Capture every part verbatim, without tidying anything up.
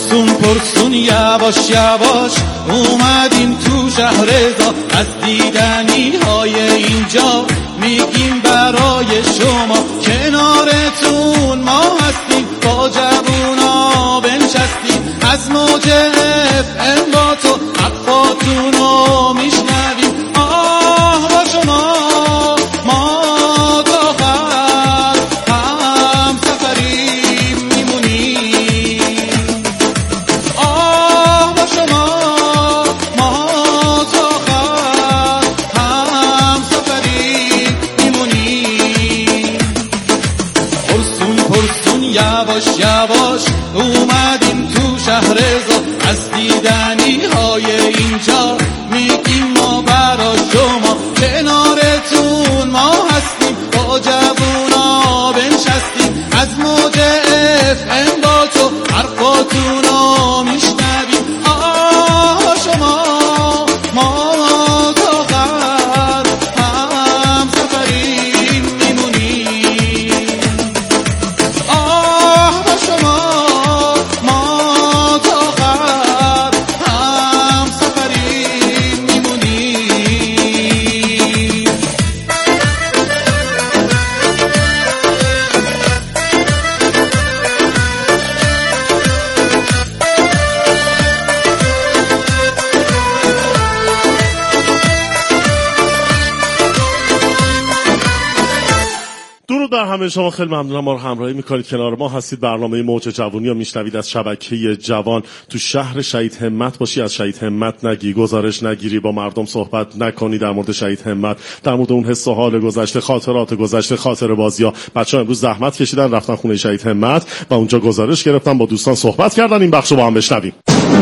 پرسون پرسون یواش یواش اومدیم تو شهرزاد، از دیدنی های اینجا میگیم برای شما، کنارتون ما هستیم، با جوونا بنشستیم، از موج اف ام با تو حرفاتون رو میشنویم. آه با شما ما تا آخر هم سفریم میمونیم. آه با شما ما تا آخر هم سفریم میمونیم. پرسون پرسون یواش یواش اومدیم تو شهرزاد، از دیدنی های اینجا میگیم ما برا شما، کنارتون ما هستیم، با جوونا بنشستیم، از موج اف ام با تو حرفاتون رو میشنویم. آه شما ما تا آخر هم سفریم میمونیم. آه با شما ما تا آخر هم سفریم میمونیم. درود بر همه شما، خیلی ممنونم ما رو همراهی میکنید، کنار ما هستید. برنامه موج جوونی رو میشنوید از شبکه جوان. تو شهر شهید همت باشی، از شهید همت نگی، گزارش نگیری، با مردم صحبت نکنی در مورد شهید همت، در مورد اون حس و حال گذشته، خاطرات گذشته، خاطر بازی‌ها. بچه‌ها امروز زحمت کشیدن رفتن خونه شهید همت و اونجا گزارش گرفتن، با دوستان صحبت کردن. این بخشو با هم بشنویم.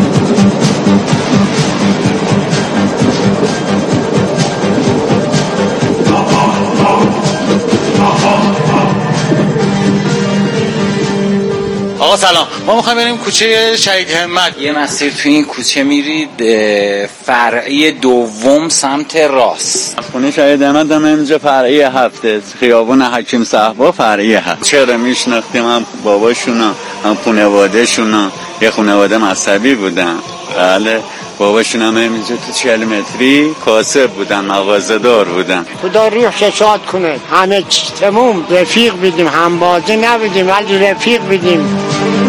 آقا سلام، ما میخوایم بریم کوچه شهید همت. یه مسیر تو این کوچه میرید فرعی دوم سمت راست. خونه شهید همت هم اینجا فرعی هفته، خیابون حکیم صحبا فرعی هفت. چرا میشناختیم هم باباشونا هم خانواده‌شونا، یه خانواده مذهبی بودن. بله باباشون هم اینجا تو چهل متری کاسب بودن، مغازه دار بودن. خدا روح شاد کنه، همه چی تموم، رفیق بیدیم، هم بازه نبیدیم ولی رفیق بیدیم.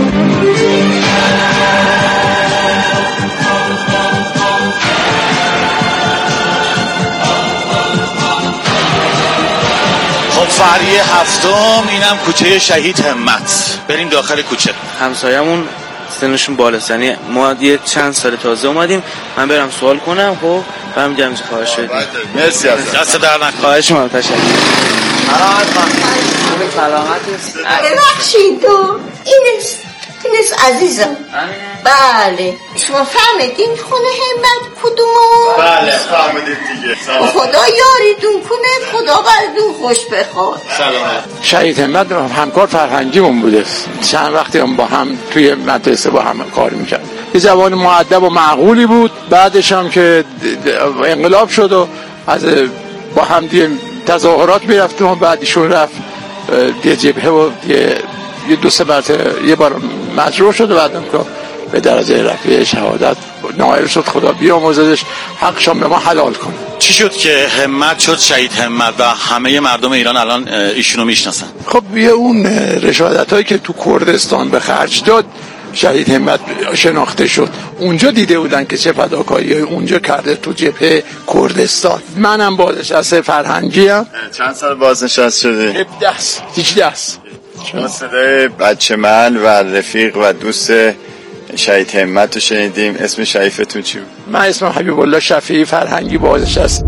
خب فرعی هفتم اینم کوچه شهید همت. بریم داخل کوچه. همسایمون سنشون بالاست، یعنی ما یه چند سال تازه اومدیم، من برم سوال کنم خب برم میگم چه خواهش شدید. مرسی از دست در نکنه. خواهش می‌کنم، تشکر. سلامت خانم. سلامت است. ببخشید اینست اینست عزیزم. بله شما فهمیدین خونه همت کدومو؟ بله فهمیدید دیگه. خدا یاریدون کنه، خدا براتون خوش بخواد. سلامت. شهید همت همکار فرهنگیمون بوده، چند وقتی هم با هم توی مدرسه با هم کار میکرد. یه جوان مؤدب و معقولی بود. بعدش هم که انقلاب شد و از با هم دیگه تظاهرات میرفتیم و بعدشون رفت دیگه جبهه و دیگه یه دو سه مرتبه یه بار مجروح شد و بعدم که به درجه رفیع شهادت نائل شد. خدا بیامرزدش، حقشان به ما حلال کنه. چی شد که همت شد شهید همت و همه مردم ایران الان ایشونو میشناسن؟ خب یه اون رشادت هایی که تو کردستان به خرج داد شهید همت شناخته شد. اونجا دیده بودن که چه فداکاری اونجا کرده تو جبهه کردستان. منم بازنشسته فرهنگی ام. چند سال بازنشسته شده؟ هفده است. هجده است. ما صدای بچه محل و رفیق و دوست شهید همت رو شنیدیم. اسم شریفتون چی بود؟ من اسمم حبیب الله شفیعی، فرهنگی بازنشسته.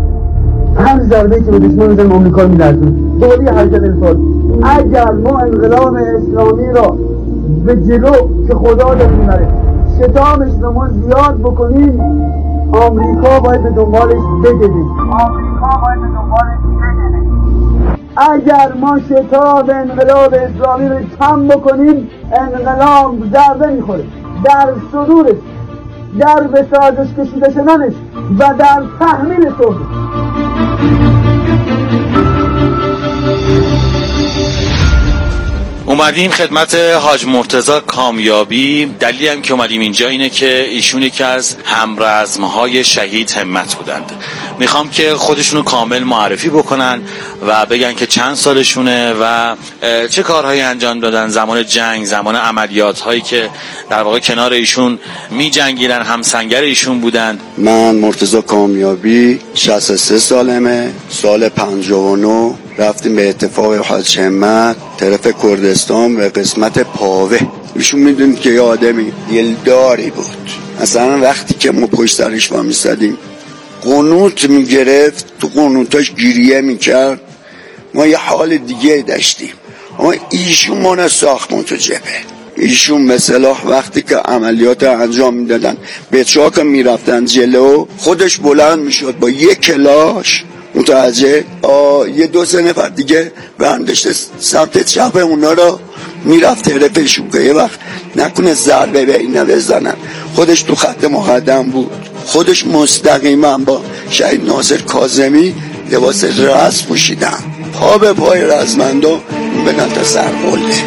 هر ضربه که به دشمن بزنیم آمریکا می‌لرزه. دوری حرکت انسان. اگر ما انقلاب اسلامی را به جلو که خدا داره میبره شتابش رو ما زیاد بکنیم، آمریکا باید به دنبالش بگیریم. آمریکا باید به دنبالش بگیریم. اگر ما شتاب انقلاب اسلامی رو کم بکنیم، انقلاب ضربه میخوره در صدورش، در به سازش کشیده شدنش و در تحمیل صلح. اون اومدیم خدمت حاج مرتضی کامیابی. دلیلی هم که اومدیم اینجا اینه که ایشون یکی از همرزمهای شهید همت بودند. میخوام که خودشونو کامل معرفی بکنن و بگن که چند سالشونه و چه کارهایی انجام دادن زمان جنگ، زمان عملیات هایی که در واقع کنار ایشون می جنگیدن، همسنگر ایشون بودند. من مرتضی کامیابی، شصت و سه سالمه. سال پنجاه و نه رفتیم به اتفاق حاج همت طرف کردستان به قسمت پاوه. ایشون میدونید که یه آدمی دلداری بود. اصلا وقتی که ما پشت سرش با میسادیم قنوت میگرفت، تو قنوتاش گریه میکرد. ما یه حال دیگه داشتیم. اما ایشون ما ساختمون تو جبهه. ایشون مثلا وقتی که عملیات انجام میدادن به چاک میرفتن جلو، خودش بلند میشد با یک کلاش متوجه یه دو سه نفر دیگه برندشت سمت چپ اونا رو میرفت طرفشون که یه وقت نکنه ضربه به اینا بزنن. خودش تو خط مقدم بود. خودش مستقیما با شهید ناصر کاظمی لباس رزم پوشیدن، پا به پای رزمندا به نتا سرقلده.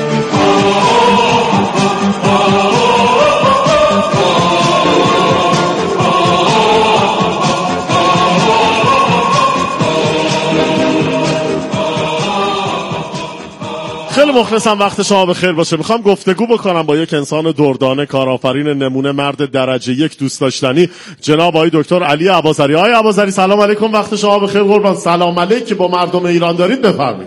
خیلی مخلصم، وقت شما بخیر باشه. میخوام گفتگو بکنم با یک انسان دردانه، کارآفرین، نمونه مرد درجه یک، دوست داشتنی، جناب آقای دکتر علی اباظری. آقای اباظری سلام علیکم، وقت شما بخیر قربان. سلام علیک که با مردم ایران دارید بفرمایید.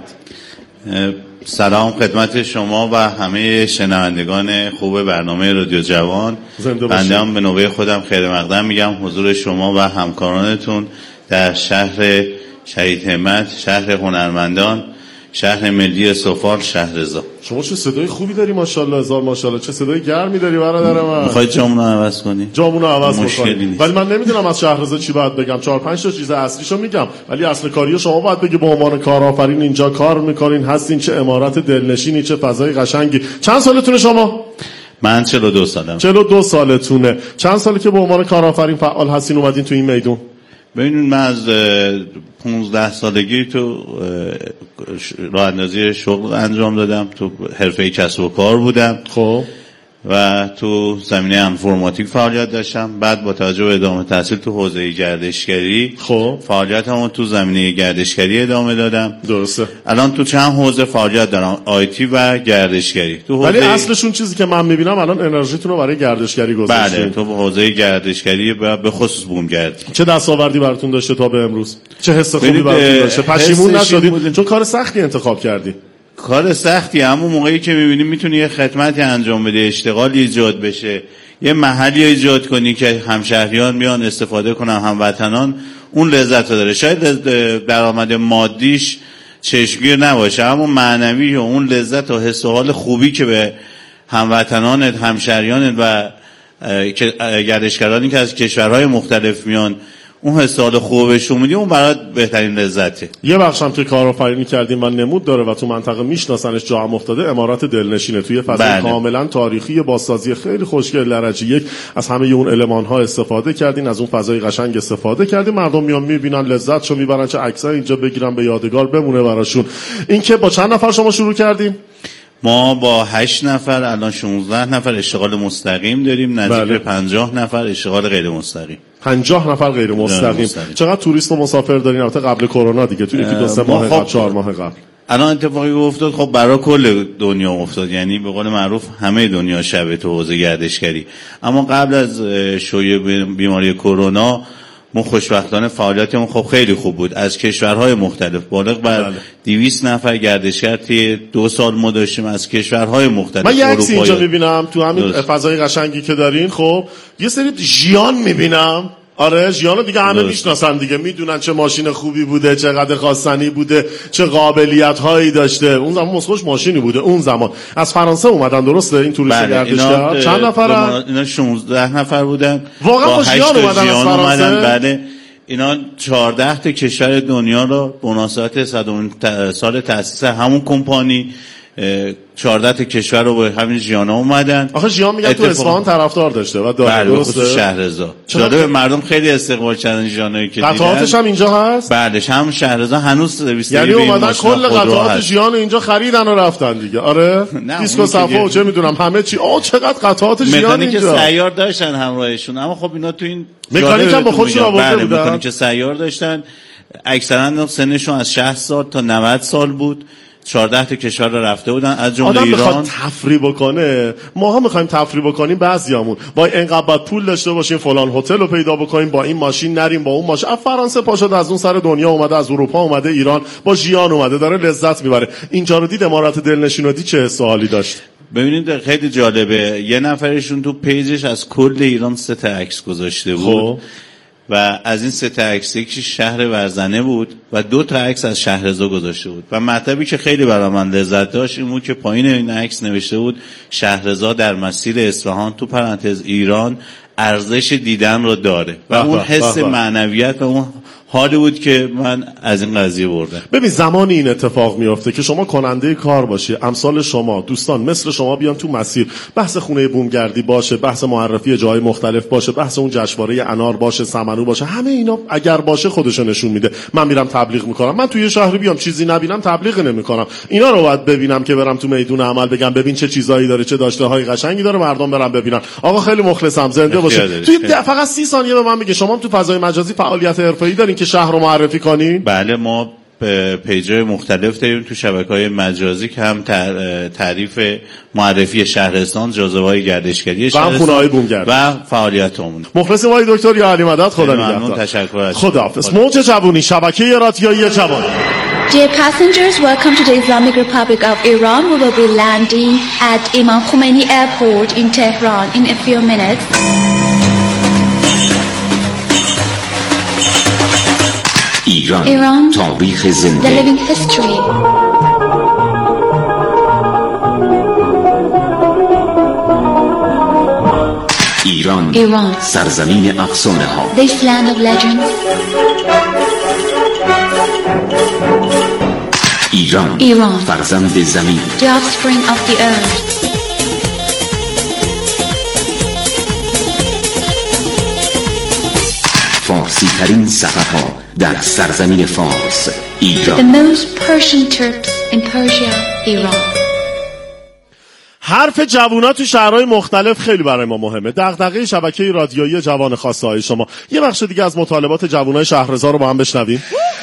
سلام خدمت شما و همه شنوندگان خوب برنامه رادیو جوان. بنده هم به نوبه خودم خیر مقدم میگم حضور شما و همکارانتون در شهر شهید همت، شهر هنرمندان، شهر ملی سفال، شهر رضا. شما چه صدای خوبی داری ماشاءالله، هزار ماشاءالله. چه صدای گرمی داری برادر من. میخوای جامونو عوض کنی؟ جامونو عوض بکنی. ولی من نمیدونم از شهر رضا چی باید بگم. چهار پنج تا چیز اصلیشو میگم، ولی اصل کاریو شما باید بگی. به عنوان کارآفرین اینجا کار میکنین، هستین، چه عمارت دلنشینی، چه فضای قشنگی. چند سالتونه شما؟ من چهل و دو سالم. چهل و دو سالتونه. چند سالی که به عنوان کارآفرین فعال هستین اومدین تو این میدون؟ ببینید من از پونزده سالگی تو راه اندازی شغل انجام دادم، تو حرفه کسب و کار بودم. خب و تو زمینه انفرماتیک فعالیت داشتم. بعد با توجه به ادامه تحصیل تو حوزه گردشگری خب فعالیتمو تو زمینه گردشگری ادامه دادم. درسته. الان تو چند حوزه فعالیت دارم، آیتی و گردشگری. تو حوزه... ولی اصلشون چیزی که من میبینم الان انرژیتون رو برای گردشگری گذاشتین. بله، تو حوزه گردشگری به خصوص بومگردی. چه دستاوردی براتون داشته تا به امروز؟ چه حس خوبی براتون داشته؟ پشیمون نشدید؟ چون کار سختی انتخاب کردی. کار سختی، همون موقعی که میبینی میتونی یه خدمتی انجام بده، اشتغالی ایجاد بشه، یه محلی ایجاد کنی که همشهریان میان استفاده کنن، هموطنان، اون لذت رو داره. شاید درآمد مادیش چشمگیر نباشه، اما معنوی و اون لذت و حس و حال خوبی که به هموطنانت، همشهریانت و گردشگرانی که از کشورهای مختلف میان اون حسال خوبشون میدی، اون برات بهترین لذته. یه بخشم که کارآفرینی کردیم و نمود داره و تو منطقه میشناسنش، جا هم افتاده، امارت دلنشینه. توی فضای بله. کاملا تاریخی با سازی خیلی خوشگل درجه یک از همه اون المان ها استفاده کردین، از اون فضای قشنگ استفاده کردین. مردم میان میبینن، لذتشو میبرن، چه عکسای اینجا بگیرن به یادگار بمونه براشون. این که با چند نفر شما شروع کردین؟ ما با هشت نفر الان شانزده نفر اشتغال مستقیم داریم، نزدیک بله. پنجاه نفر اشتغال غیر مستقیم. پنجاه نفر غیر مستقیم. مستقیم. چقدر توریست و مسافر دارین البته قبل کرونا دیگه؟ تو یکی دو سه ماه قبل، چهار ماه قبل. الان اتفاقی افتاد خب برای کل دنیا افتاد، یعنی به قول معروف همه دنیا شبه تو حوزه گردشگری. اما قبل از شیوع بیماری کرونا ما خوشبختانه فعالیتمون خب خیلی خوب بود. از کشورهای مختلف بالغ بر بله. دویست نفر گردشگر طی دو سال ما داشتیم از کشورهای مختلف. من یه عکس اینجا میبینم تو همین فضای قشنگی که دارین، خب یه سری ژیان میبینم. آره ژیانو دیگه همه میشناسن دیگه، میدونن چه ماشین خوبی بوده، چقدر خواستنی بوده، چه قابلیت هایی داشته. اون زمان مسخوش ماشینی بوده. اون زمان از فرانسه اومدن، درسته؟ این توریست بله. گردشگر چند نفرن؟ اینا شانزده نفر بودن. واقعا با ژیان اومدن از فرانسه. بله اینا چهارده تا کشور دنیا رو به مناسبت صدمین سال تأسیس همون کمپانی چهارده تا کشور رو با همین ژیانا اومدن. آخه ژیان میگن تو اصفهان طرفدار داشته و داره، بله، درسته؟ خصوص شهرزا. جالب، مردم خیلی استقبال کردن ژیانایی که دیدن. قطعاتش هم اینجا هست؟ بله، هم شهرزا هنوز سرویس یعنی اومدن کل قطعات ژیان اینجا خریدن و رفتن دیگه. آره دیسکو صفا و چه میدونم همه چی. آه چقدر قطعات ژیان اینجا. مکانیک سیار داشتن همراهشون، اما خب اینا تو این مکانیک هم با خودشون آورده بودن. مکانیک سیار داشتن، اکثرا سنشون از شصت سال تا نود سال بود. چهارده تا کشور رو رفته بودن از جمله ایران. آدم بخواد تفریح بکنه، ماها میخوایم تفریح بکنیم، بعضیامون با اینقدر پول داشته باشیم فلان هتل رو پیدا بکنیم، با این ماشین نریم، با اون ماشین. از فرانسه پاشد از اون سر دنیا اومده، از اروپا اومده ایران، با ژیان اومده، داره لذت میبره. اینجا رو دید، امارات دلنشینو دید، چه حس و حالی داشت؟ ببینید خیلی جالبه، یه نفرشون تو پیجش از کل ایران سه تا عکس گذاشته بود. خب. و از این سه تا عکس یکی شهر ورزنه بود و دو تا عکس از شهرزا گذاشته بود و مطلبی که خیلی برای من لذت داشت این بود که پایین این عکس نوشته بود شهرزا در مسیر اصفهان تو پرانتز ایران ارزش دیدن رو داره و اون حس معنویت و اون حالی بود که من از این قضیه بردم. ببین زمانی این اتفاق میفته که شما کننده کار باشی، امثال شما دوستان مثل شما بیان تو مسیر، بحث خونه بومگردی باشه، بحث معرفی جای مختلف باشه، بحث اون جشنواره انار باشه، سمنو باشه، همه اینا اگر باشه خودشو نشون میده. من میرم تبلیغ میکنم، من توی شهری بیام چیزی نبینم تبلیغ نمیکنم، اینا رو باید ببینم که برم تو میدون عمل بگم ببین چه چیزایی داره، چه داشته های قشنگی داره، مردم برن ببینن. آقا خیلی مخلصم، زنده باشه. توی فقط سی ثانیه به من میگه شما تو فضای مجازی فعالیت حرفه‌ای دارین که شهر رو معرفی کنین؟ بله، ما پیج‌های مختلف داریم تو شبکه‌های مجازی که هم تعریف معرفی شهرستان، جاذبه‌های گردشگری شهرستان و فعالیتمون. مخلصیم آقای دکتر یا علی مدد، خدا نگهدار. تشکر از خداحافظ. موج جوونی، شبکه رادیویی جوان. Dear passengers, welcome to the Islamic Republic of Iran. We will be landing at Imam Khomeini Airport in Tehran in a few minutes. ایران, ایران تاریخ زنده. The living history. ایران, ایران سرزمین افسانه ها. This land of legends. ایران, ایران فرزند زمین. The offspring of the earth. فارسی ترین سفرها در سرزمین فارس. ایران. The most Persian trips in Persia, ایران. حرف جوونا تو شهرهای مختلف خیلی برای ما مهمه. دغدغه شبکه رادیویی جوان خواسته های شما. یه بخش دیگه از مطالبات جوونای شهرزا رو با هم بشنویم.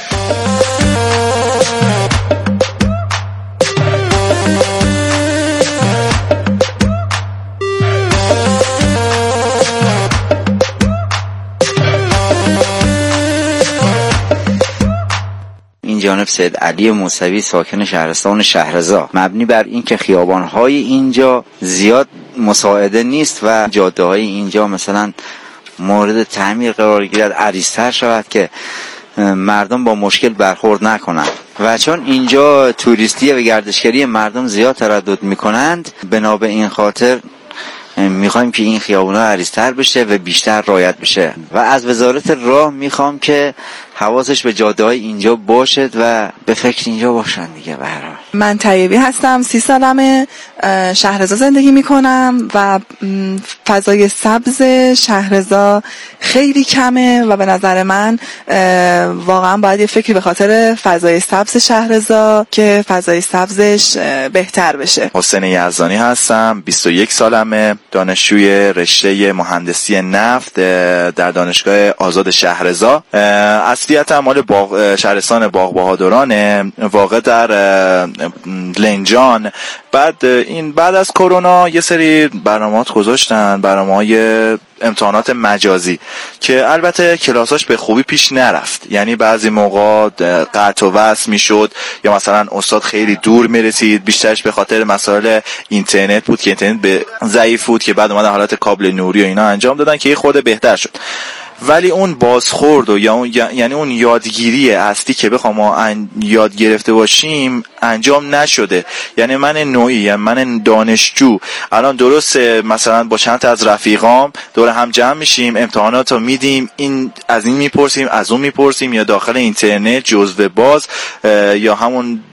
جانب سید علی موسوی ساکن شهرستان شهرزا، مبنی بر اینکه خیابان‌های اینجا زیاد مساعده نیست و جاده‌های اینجا مثلا مورد تعمیر قرار گیرد، عریض‌تر شود که مردم با مشکل برخورد نکنند و چون اینجا توریستی و گردشگری مردم زیاد تردد می‌کنند، بنا به این خاطر میخوایم که این خیابونا عریض‌تر بشه و بیشتر رعایت بشه و از وزارت راه میخوام که حواسش به جاده‌های اینجا باشد و به فکر اینجا باشن دیگه. به هر حال من طیبی هستم، سی سالمه، شهرزا زندگی میکنم و فضای سبز شهرزا خیلی کمه و به نظر من واقعا باید یه فکری به خاطر فضای سبز شهرزا که فضای سبزش بهتر بشه. حسین یزدانی هستم، بیست و یک سالمه، دانشجوی رشته مهندسی نفت در دانشگاه آزاد شهرزا. اصلیتم مال باغ شهرستان باغ بهادرانه، واقع در لنجان. بعد این بعد از کرونا یه سری برنامه‌ات گذاشتن، برنامه‌های امتحانات مجازی که البته کلاساش به خوبی پیش نرفت، یعنی بعضی موقع قطع و وصل میشد یا مثلا استاد خیلی دور میرسید، بیشترش به خاطر مسائل اینترنت بود که اینترنت به ضعیف بود که بعد اومدن حالت کابل نوری و اینا انجام دادن که یه خورده بهتر شد. ولی اون بازخورد و یا اون یعنی اون یادگیری اصلی که بخوام ما یاد گرفته باشیم انجام نشده. یعنی من نوعی یعنی من دانشجو الان درست مثلا با چند تا از رفیقام دور هم جمع میشیم، امتحانات رو میدیم، این از این میپرسیم از اون میپرسیم، یا داخل اینترنت جزوه باز یا همون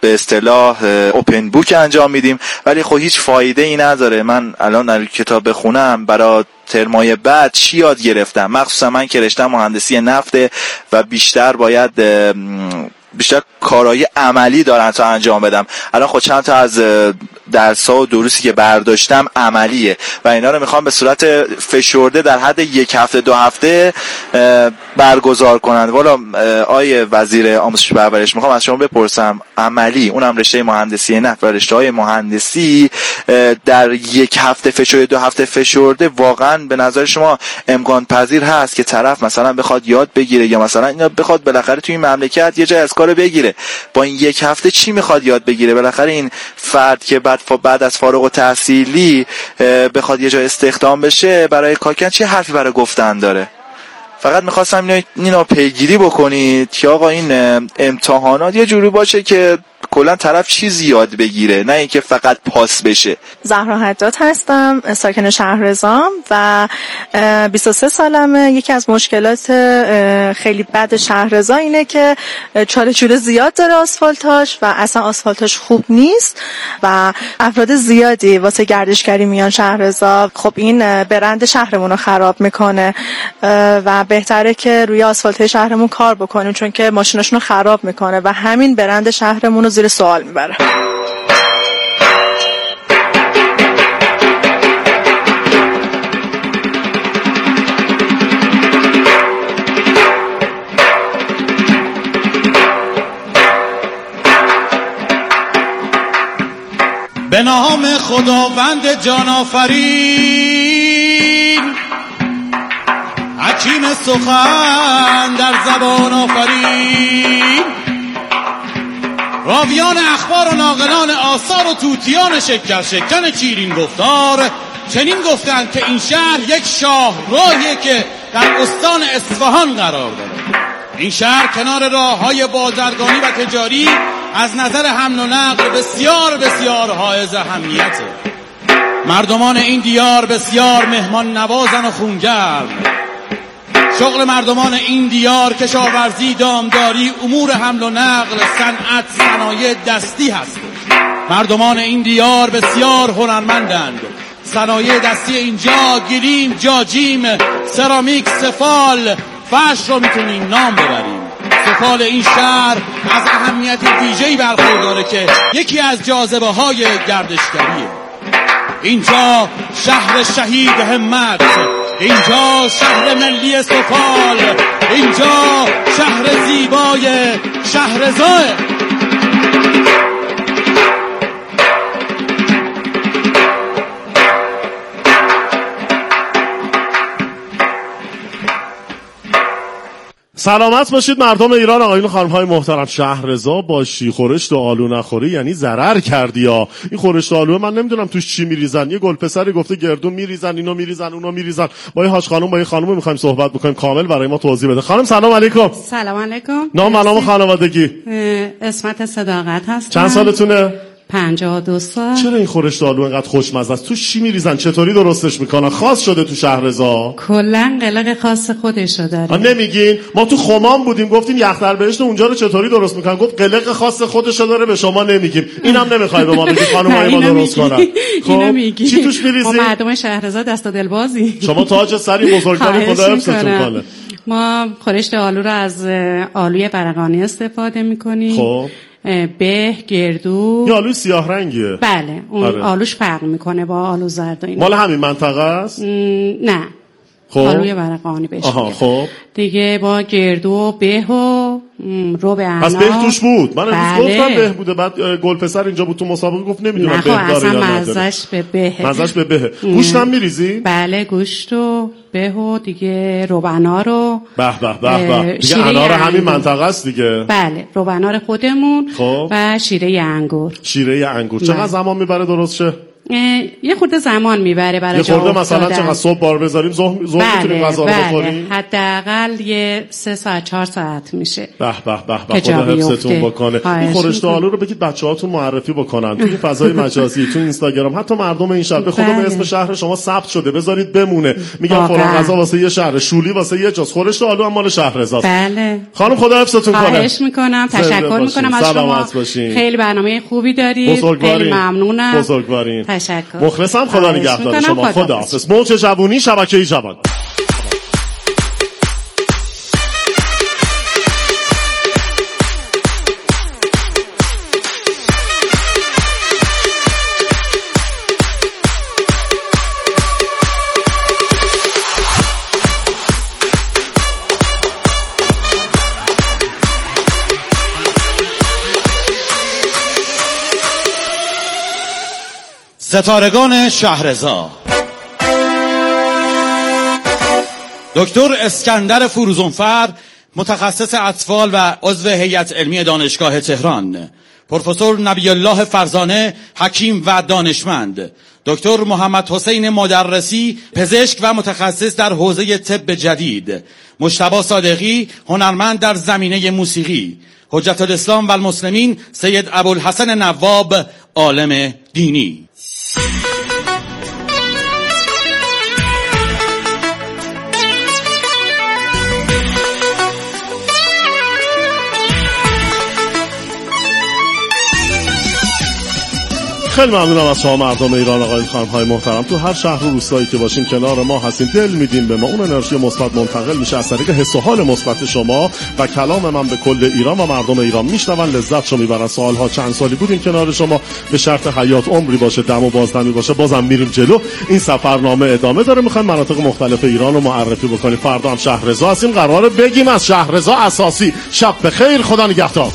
به اصطلاح اوپن بوک انجام میدیم، ولی خب هیچ فایده ای نداره. من الان در کتاب بخونم برای ترمای بعد چی یاد گرفتم، مخصوصا من که رشتم مهندسی نفته و بیشتر باید بیشتر کارهای عملی دارن تا انجام بدم. الان خود چند تا از درس‌ها و دروسی که برداشتم عملیه و اینا رو میخوام به صورت فشرده در حد یک هفته دو هفته برگزار کنند. والا آیه وزیر آموزش و پرورش میخوام از شما بپرسم، عملی اونم رشته مهندسی نفت و رشته‌های مهندسی در یک هفته فشرده دو هفته فشرده واقعا به نظر شما امکان پذیر هست که طرف مثلا بخواد یاد بگیره یا مثلا اینا بخواد بالاخره توی این مملکت یه جای از کار بگیره، با این یک هفته چی میخواد یاد بگیره؟ بالاخره این فرد که بعد بعد از فارغ التحصیلی بخواد یه جای استخدام بشه برای کارکردن چه حرفی برای گفتن داره؟ فقط میخواستم اینو اینو پیگیری بکنید که آقا این امتحانات یه جوری باشه که کلا طرف چیزی یاد بگیره، نه اینکه فقط پاس بشه. زهرا حداد هستم، ساکن شهرزام و بیست و سه سالمه. یکی از مشکلات خیلی بد شهرزا اینه که چاله چوله زیاد داره آسفالتاش و اصلا آسفالتاش خوب نیست و افراد زیادی واسه گردشگری میان شهرزا. خب این برند شهرمون رو خراب میکنه و بهتره که روی آسفالت شهرمون کار بکنیم چون که ماشیناشون رو خراب میکنه و همین برند شهرمون رو زیر سوال میبره. به نام خداوند جان آفرین، حکیم سخن در زبان آفرین، راویان اخبار و ناقلان آثار و توتیان شکر شکن چیرین گفتار چنین گفتند که این شهر یک شاهراهیه که در استان اصفهان قرار داره. این شهر کنار راه‌های بازرگانی و تجاری از نظر حمل و نقل بسیار بسیار حائز اهمیته. مردمان این دیار بسیار مهمان نوازن و خونگرم. شغل مردمان این دیار کشاورزی، دامداری، امور حمل و نقل، صنعت، صنایع دستی هست. مردمان این دیار بسیار هنرمندند. صنایع دستی اینجا گلیم، جاجیم، سرامیک، سفال، فرش رو میتونیم نام ببریم. سفال این شهر از اهمیت ویژه‌ای برخورداره که یکی از جاذبه های گردشگریه. اینجا شهر شهید همت، اینجا شهر ملی سفال، اینجا شهر زیبای شهرزاه. سلامت باشید مردم ایران، آقایون خانم‌های محترم. شهرزا باشی، خورشت و آلو نخوری یعنی ضرر کردی ها. این خورشت و آلو من نمیدونم توش چی میریزن. یه گل پسری گفته گردون میریزن، اینو میریزن، اونو میریزن. با این حاج خانم با این خانم میخوایم صحبت بکنیم، کامل برای ما توضیح بده. خانم سلام علیکم. سلام علیکم. نام نام خانوادگی؟ اسمت صداقت هستم. چند سالتونه؟ پنجاه و دو سال. چرا این خورشت آلو اینقدر خوشمزه است؟ توش چی میریزن؟ چطوری درستش میکنن؟ خاص شده تو شهرزا؟ کلا قلق خاص خودشو داره. نمیگین؟ ما تو خمام بودیم گفتیم یخ بهشت اونجا رو چطوری درست میکنن، گفت قلق خاص خودشو داره، به شما نمیگیم. اینم نمیخوای به ما بگی خانمای ما درست کنن. خب چی توش میریزی؟ ما مردم شهرزا دست و دلبازی. شما تاج سری بزرگوار خدا حفظتون کنه. ما خورشت آلو رو از آلوی برقانی استفاده میکنیم. خب به گردو یا آلو سیاه رنگیه. بله اون آره. آلوش فرق میکنه با آلو زرد و اینا. مال همین منطقه است؟ نه خب آلوی برقانی بهش. آها خب دیگه با گردو و به و رو به انا. پس به توش بود. من امروز بله. گفتم به بوده، بعد گل پسر اینجا بود تو مسابقه گفت نمیدونم به داره یا نداره. مزهش به بهه. مزهش به بهه. گوشت هم میریزی؟ بله گوشت و به و دیگه روبنا رو. به به به به. دیگه انار همین منطقه است دیگه. بله روبنا خودمون. خب. و شیره انگور. شیره انگور. چقدر زمان میبره درست شه؟ یه خورده زمان میبره برای یه جا خورده مثلا افتادن. چقدر صبح بار بذاریم ظهر ظهر بله میتونیم غذا رو بله. بخوریم؟ حداقل یه سه ساعت چهار ساعت میشه. به به به به خدا حفظتون بکنه. این خورشت آلو رو بگید بچه‌هاتون معرفی بکنن توی فضای مجازی، تو اینستاگرام، حتی مردم این شهر. به خدا به اسم شهر شما ثبت شده، بذارید بمونه. میگم فلان غذا واسه یه شهر، شولی واسه یه جاست، خورشت آلو هم مال شهرزاست. بله. خانم خدا حفظتون کنه. خواهش میکنم، تشکر میکنم از شما. خیلی برنامه خوبی دارید. خیلی ممنونم. بزرگوارین. تشکر. مخلصم. خدا نگهدار شما. خدا حافظ. موج جوونی، شبکه جوان. ستارگان شهرزا. دکتر اسکندر فروزانفر، متخصص اطفال و عضو هیئت علمی دانشگاه تهران. پروفسور نبی الله فرزانه، حکیم و دانشمند. دکتر محمد حسین مدرسی، پزشک و متخصص در حوزه طب جدید. مجتبی صادقی، هنرمند در زمینه موسیقی. حجت الاسلام و المسلمین سید ابوالحسن نواب، عالم دینی. خیلی ممنونم از شما مردم ایران، آقایون خانم‌های محترم. تو هر شهر و روستایی که باشین کنار ما هستین، دل میدین به ما. اون انرژی مثبت منتقل میشه از طریق حس و حال مثبت شما و کلام من به کل ایران و مردم ایران میشنون، لذتشو میبرن. سالها چند سالی بودیم کنار شما، به شرط حیات عمری باشه، دم و بازدمی باشه، بازم میریم جلو. این سفرنامه ادامه داره. میخوایم مناطق مختلف ایران رو معرفی بکنیم. فردا هم شهرزا هستیم، قراره بگیم از شهرزا اساسی. شب بخیر، خدا نگهدار.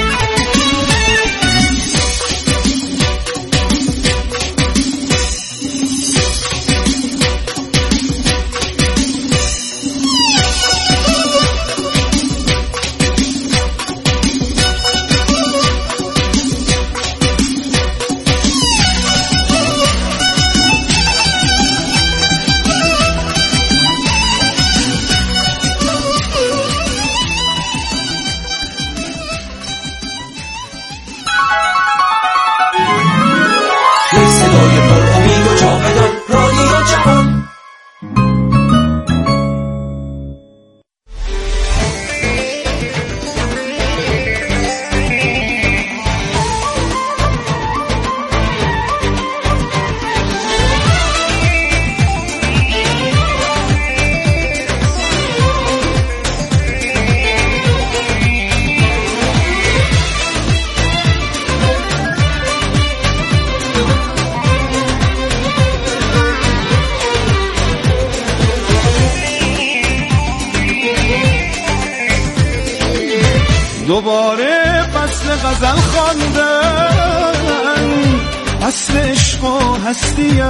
دوباره فصل غزل خواندن، فصل عشق و هستیه،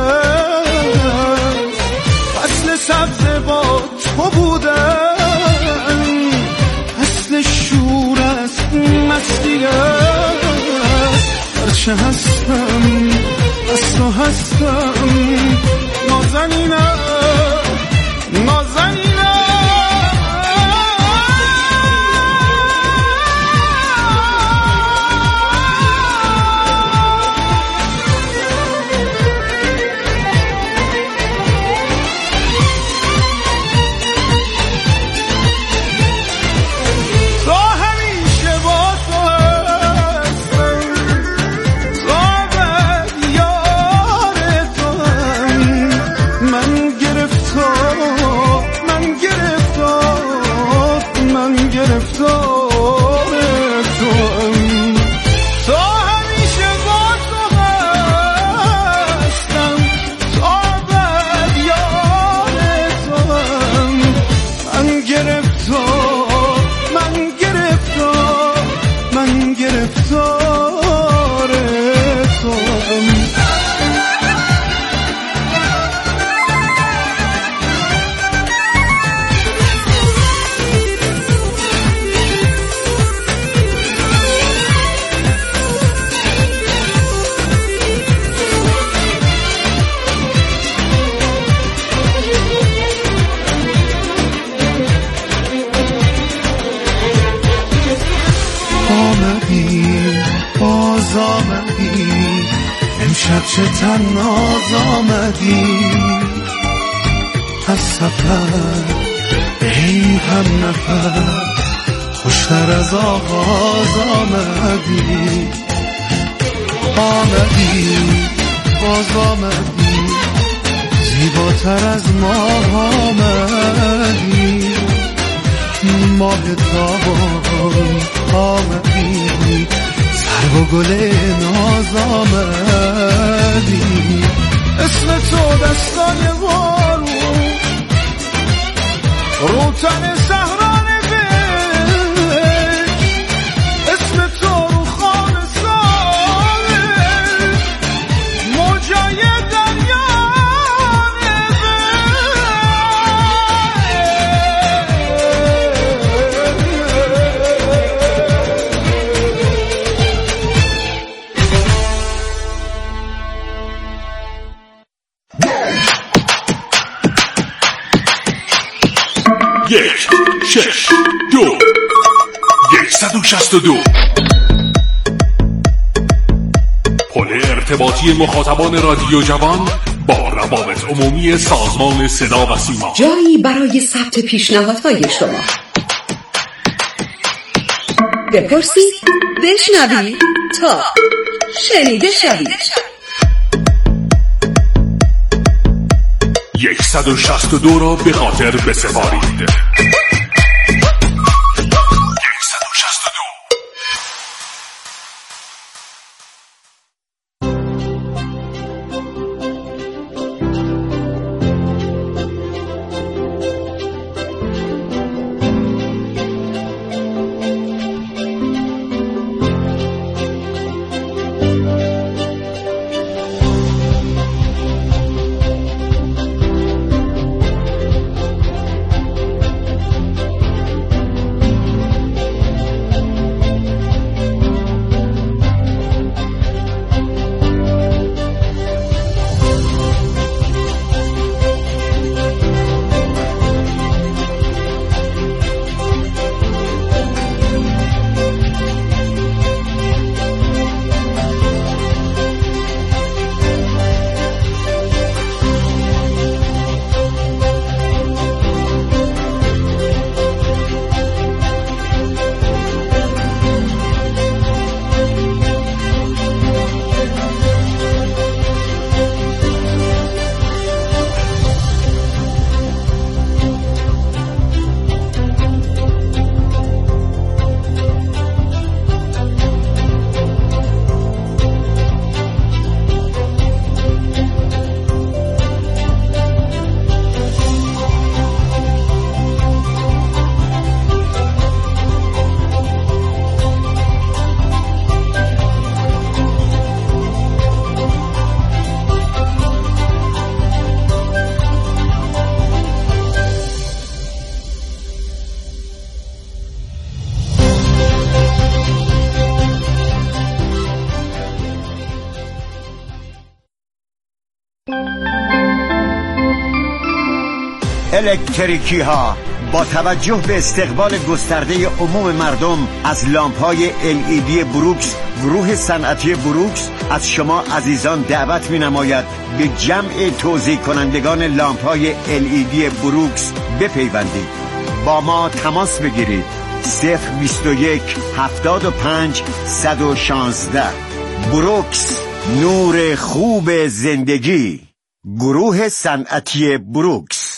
فصل سبز با تو بودن، فصل شور است مستیه. هرچه هستم از تو هستم، نازنینه نازنینه. چه تناز آمدی از سفر ای هم نفر خوشتر از آغاز آمدی آمدی باز آمدی زیباتر از ماه آمدی ماه تابان آمدی سر و گل ناز آمدی اسم تو دستان بارون روتن سهران بک اسم تو رو خان ساله موجای دریانه یک شش دو یکصد و شصت و دو پل ارتباطی مخاطبان رادیو جوان با روابط عمومی سازمان صدا و سیما، جایی برای ثبت پیشنهادهای شما. بپرسید، بشنوید تا شنیده شوید. یکصد و شصت و دو را به خاطر بسپارید. الکتریکی ها با توجه به استقبال گسترده عموم مردم از لامپ های ال ای دی بروکس، گروه صنعتی بروکس از شما عزیزان دعوت می نماید به جمع توزیع کنندگان لامپ های ال ای دی بروکس بپیوندید. با ما تماس بگیرید. صفر بیست و یک هفتاد و پنج صد و شانزده. بروکس، نور خوب زندگی. گروه صنعتی بروکس.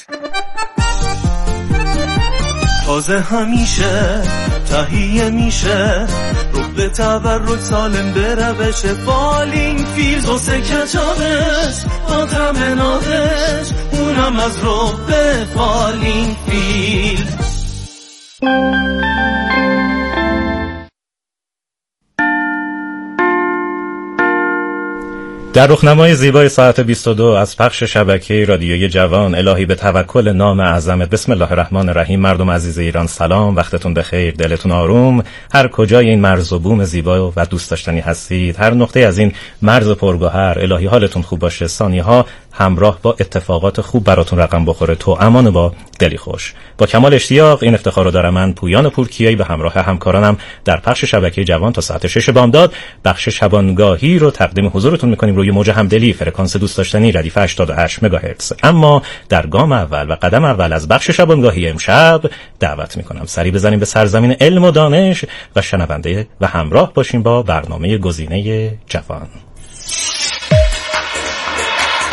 تازه همیشه تهیه میشه رو به تبرک سالم به روش بالینگ فیلز و سکچابش با تمنادش اونم از رو به بالینگ فیلز. در رخنمای زیبای ساعت بیست و دو از پخش شبکه رادیوی جوان، الهی به توکل نام اعظمت. بسم الله الرحمن الرحیم. مردم عزیز ایران سلام، وقتتون بخیر، دلتون آروم. هر کجای این مرز و بوم زیبا و دوست داشتنی هستید، هر نقطه از این مرز پرگوهر، الهی حالتون خوب باشه. ثانیه ها همراه با اتفاقات خوب براتون رقم بخوره. تو امان با دلی خوش. با کمال اشتیاق این افتخار رو دارم من پویان پورکیایی به همراه همکارانم در پخش شبکه جوان تا ساعت شش بامداد بخش شبانگاهی رو تقدیم حضورتون میکنیم روی موج همدلی فرکانس دوست داشتنی ردیف هشتاد و هشت مگاهرتز. اما در گام اول و قدم اول از بخش شبانگاهی امشب دعوت میکنم سری بزنیم به سرزمین علم و دانش و شنونده و همراه باشیم با برنامه گزینه جوان.